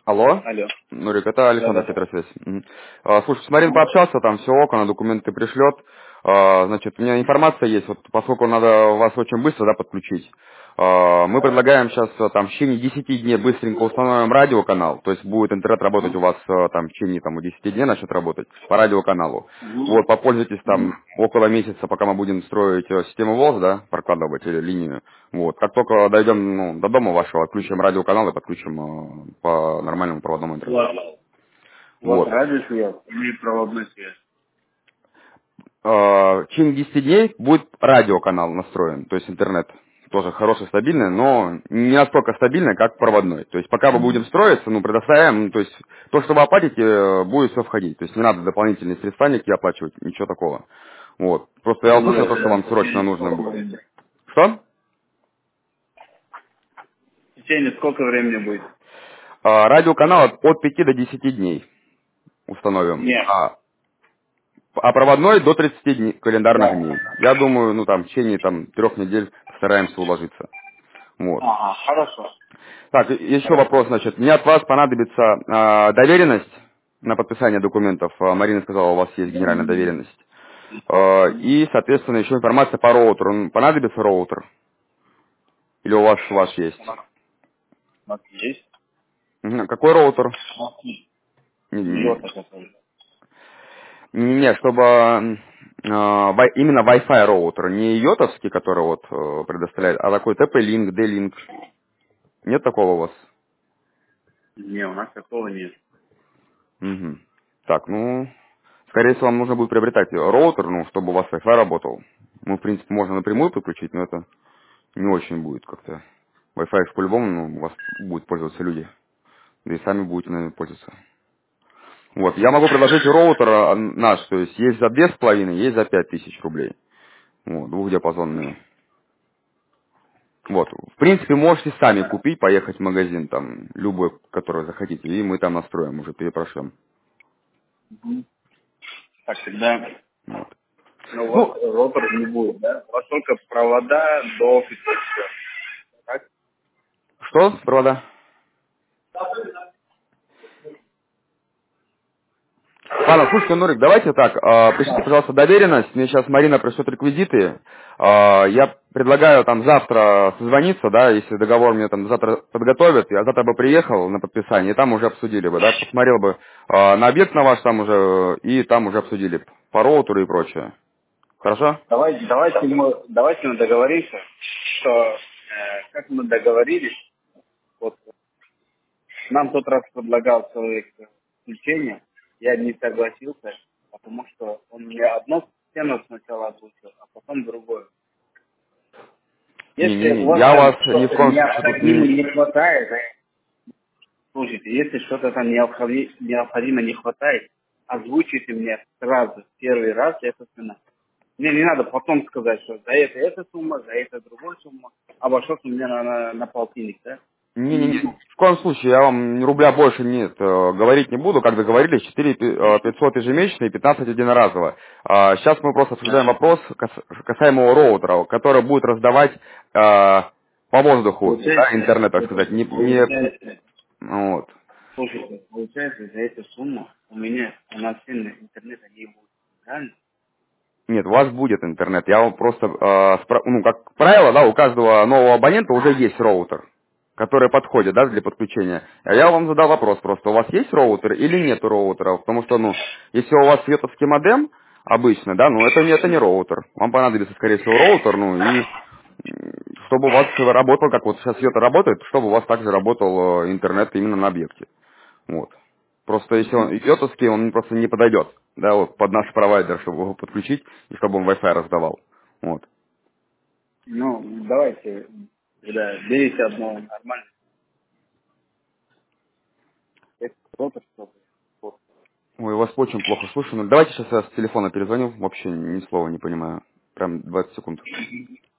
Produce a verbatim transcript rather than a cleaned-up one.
Алло. Алло. Нурик, это Александр, Да-да-да. Петросвязь. Мгм. А, Слушай, с Мариной Мгм. пообщался, там все ок, она документы пришлет. А, Значит, у меня информация есть, вот поскольку надо вас очень быстро, да, подключить. а, Мы предлагаем сейчас а, там в течение десяти дней быстренько установим радиоканал, то есть будет интернет работать у вас а, там в течение там, десяти дней начнет работать по радиоканалу. Мгм. Вот, попользуйтесь Мгм. там около месяца, пока мы будем строить э, систему ВОЗ, да, прокладывать или линию. Вот, как только дойдем ну, до дома вашего, отключим радиоканал и подключим э, по нормальному проводному интернету. Вот. Вот Вот. радиосвязь и проводной связь. Э, В течение десяти дней будет радиоканал настроен, то есть интернет тоже хороший, стабильный, но не настолько стабильный, как проводной. То есть пока мы будем строиться, ну, предоставляем, ну, то есть то, что вы оплатите, э, будет все входить. То есть не надо дополнительные средства никакие оплачивать, ничего такого. Вот. Просто я Ну, услышал то, что это вам в срочно течение нужно сколько будет. времени? Что? В течение сколько времени будет? А, Радиоканал от от пяти до десяти дней установим. Нет. А, а проводной до тридцати дней, календарных Да. дней. Я думаю, ну там в течение там трех недель постараемся уложиться. Вот. Ага, хорошо. Так, и- еще Хорошо. вопрос, значит. Мне от вас понадобится а, доверенность на подписание документов. А, Марина сказала, у вас есть генеральная доверенность. А, и, соответственно, еще информация по роутеру. М, Понадобится роутер? Или у вас ваш есть? У нас, у нас есть. Мгм. Какой роутер? У нас есть. Не, не- Йота какой. не, чтобы м, а, вай- именно Wi-Fi роутер, не йотовский, который вот э, предоставляет, а такой ти пи-Link, D-Link. Нет такого у вас? Не, у нас такого нет. Мгм. Так, ну, скорее всего, вам нужно будет приобретать роутер, ну, чтобы у вас Wi-Fi работал. Ну, в принципе, можно напрямую подключить, но это не очень будет как-то. Wi-Fi ж по-любому, ну, у вас будут пользоваться люди. Да и сами будете, наверное, пользоваться. Вот, я могу предложить роутер а, наш, то есть есть за две с половиной, есть за пять тысяч рублей. Вот, двухдиапазонные. Вот, в принципе, можете сами купить, поехать в магазин, там, любой, который захотите, и мы там настроим, уже перепрошем. Мгм. Так, тогда, Вот. ну, у вас Ну, ротор не будет, да? У вас только провода до пятьсот. Так? что, провода? Ладно, слушайте, Нурик, давайте так, э, пришлите, пожалуйста, доверенность, мне сейчас Марина пришлет реквизиты, Э, я предлагаю там завтра созвониться, да, если договор мне там завтра подготовят, я завтра бы приехал на подписание, и там уже обсудили бы, да, посмотрел бы э, на объект на ваш там уже, и там уже обсудили по роутеру и прочее. Хорошо? Давайте, давайте мы, давайте мы договоримся, что, э, как мы договорились, вот нам в тот раз предлагал человек включение, я не согласился, потому что он мне одну цену сначала озвучил, а потом другую. Если у Не-не-не, вас я там вас ни в что-то коем случае тут необходимо не... не хватает, э, слушайте, если что-то там необходи- необходимо не хватает, озвучите мне сразу, первый раз эта цена. Мне не надо потом сказать, что за это эта сумма, за это другая сумма, обошлось у меня на, на, на полтинник, да? Не-не-не, в коем случае я вам ни рубля больше нет, э, говорить не буду, как договорились, четыре пятьсот ежемесячно и пятнадцать единоразово. А, сейчас мы просто обсуждаем вопрос кас- касаемо роутера, который будет раздавать э, по воздуху, да, Получается, интернет, так сказать, не, не- получается, вот. слушайте, получается, за эту сумму у меня полноценный интернета не будет. Правильно? Нет, у вас будет интернет. Я вам просто, э, спро- ну, как правило, да, у каждого нового абонента уже есть роутер, который подходит, да, для подключения. А я вам задал вопрос просто, у вас есть роутер или нет роутера? Потому что, ну, если у вас световский модем обычно, да, ну, это не, это не роутер. Вам понадобится, скорее всего, роутер, ну, и м, чтобы у вас работал, как вот сейчас Света работает, чтобы у вас также работал э, интернет именно на объекте. Вот. Просто если он йотовский, он просто не подойдет, да, вот под наш провайдер, чтобы его подключить и чтобы он Wi-Fi раздавал. Вот. Ну, давайте, да, берите одно нормально. Это кто-то что-то. Вот. Ой, вас очень плохо слышу. Ну, давайте сейчас я с телефона перезвоню. Вообще ни слова не понимаю. Прям двадцать секунд.